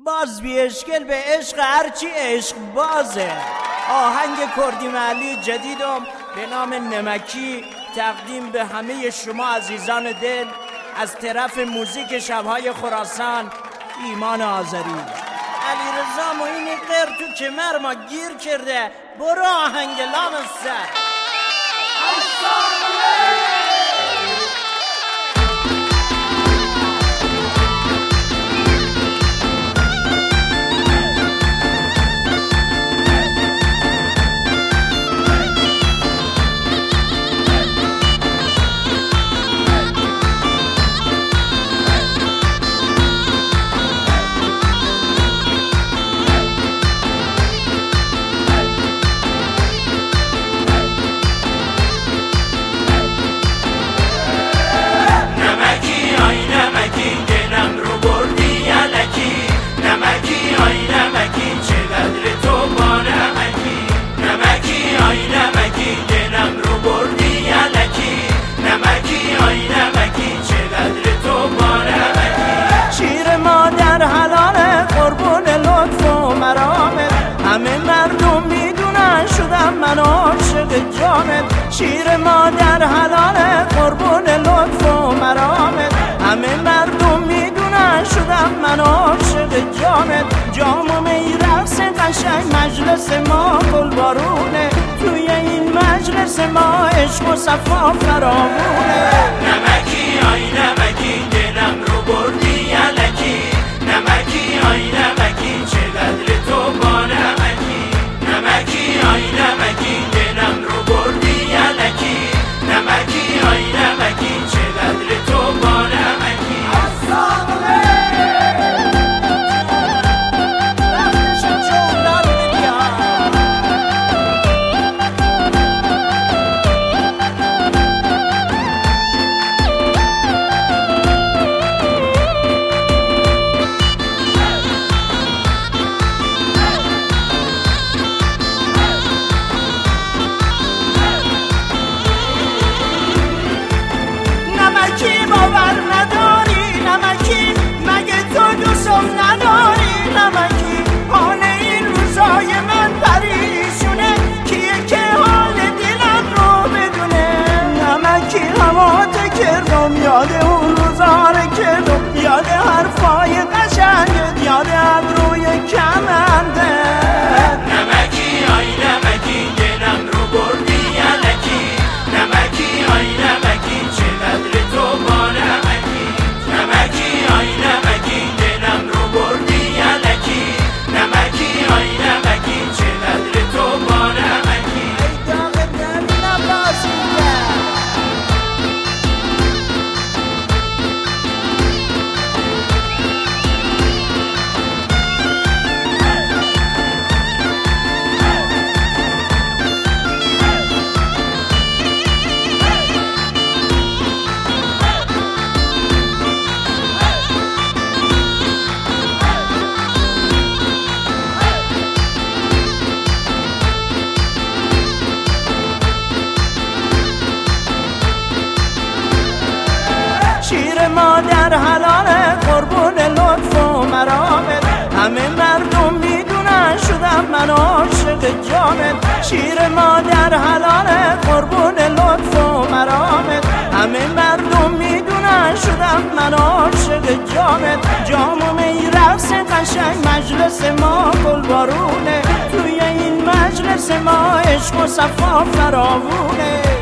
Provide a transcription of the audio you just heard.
باز بی اشکل به عشق هرچی عشق بازه. آهنگ کردی محلی جدیدم به نام نمکی تقدیم به همه شما عزیزان دل از طرف موزیک شبهای خراسان ایمان آذری. علیرضا معینی غیر تو کمر ما گیر کرده، برو آهنگ لام سر. همه مردم میدونن شدم من عاشق جانت، شیر مادر حلال قربون لطف و مرامت. همه مردم میدونن شدم من عاشق جانت، جام می رقص قشنگ مجلس ما گلبارونه، توی این مجلس ما عشق و صفا فراوونه. نمکی آی نمکی دلم رو بردی الکی، نمکی آی نمکی چقدر تو با نمکی، نمکی آی نمکی دلم رو بردی الکی، نمکی آی نمکی چقدر تو با نمکی. یاد اون روزاره که یاد حرفای قشنگت، یاد ابروی کمنده. نمکی آی نمکی دلم رو بردی الکی، نمکی آی نمکی چقدر تو با نمکی، نمکی آی نمکی دلم رو بردی الکی، نمکی آی نمکی چقدر تو با نمکی. ای داغ دل نبازیده مادر حلال قربون لطف و مرامت. همه مردم میدونن شدم من عاشق جانت، شیر مادر حلال قربون لطف و مرامت. همه مردم میدونن شدم من عاشق جانت، جام و می رقص قشنگ مجلس ما گلبارونه، توی این مجلس ما عشق و صفا فراوونه.